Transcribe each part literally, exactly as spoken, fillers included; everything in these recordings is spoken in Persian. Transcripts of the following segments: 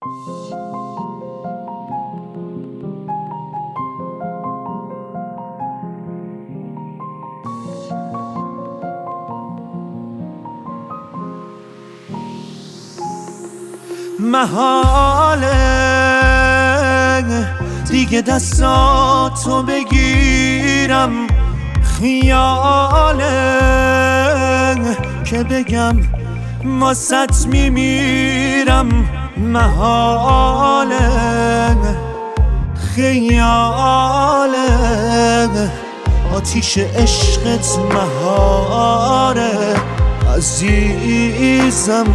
محاله دیگه دستاتو بگیرم، خیاله که بگم واسط میمیرم، محاله خیاله آتیش عشقت مهاره عزیزم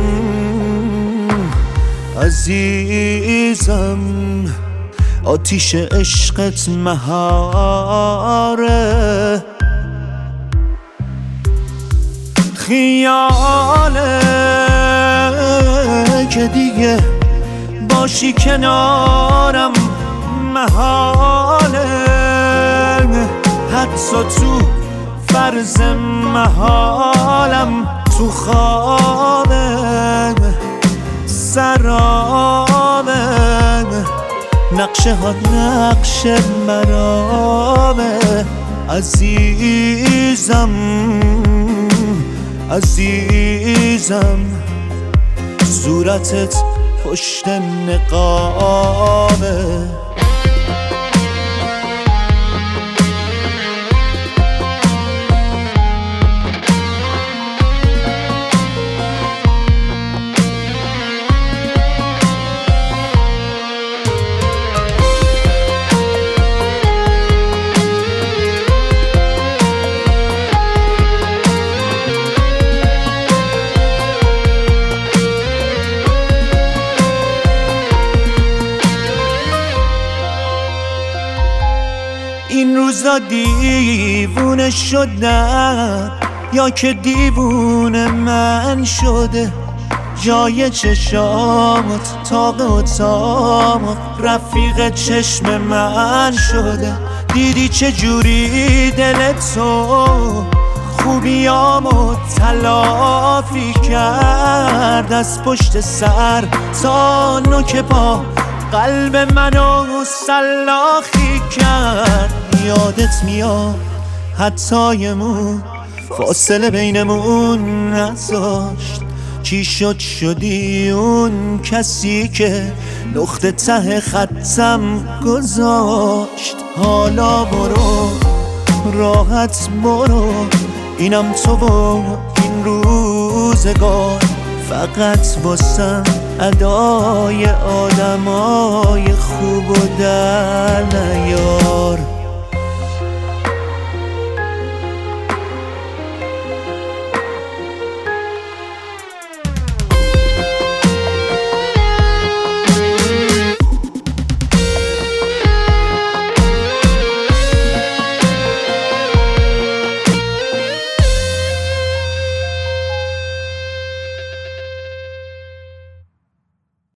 عزیزم، آتیش عشقت مهاره خیاله که دیگه باشی کنارم، محاله حتی تو فرض محالم، تو خوابه سرابه نقشه ها نقش مرامه عزیزم عزیزم، صورتت پشت نقابه. این روزا دیوونه شدم یا که دیوونه من شده، جای چشامت تاق و تاق رفیق چشم من شده، دیدی چه جوری دل تو خوبیامو تلافی کرد، از پشت سر تا نوک پا قلب منو سلاخی کرد. یادت میاد حتی یه مون فاصله بینمون نذاشت، چی شد شدی اون کسی که نقطه ته خطم گذاشت. حالا برو راحت برو، اینم تو و این روزگار، فقط واسم ادای آدمای خوب و در نیار.